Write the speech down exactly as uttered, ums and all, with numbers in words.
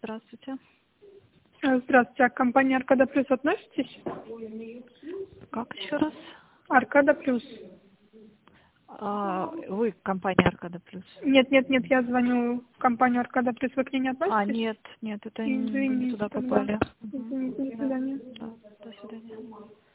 здравствуйте. Э, Здравствуйте, а к компании Аркада Плюс относитесь? Как еще раз? Аркада Плюс. А, вы компания Аркада Плюс? Нет, нет, нет, я звоню в компанию Аркада Плюс, вы к ней не относитесь? А, нет, нет, это не, вы не Извините туда тогда. попали. Мгм. Извините, до Да, свидания. да, до свидания.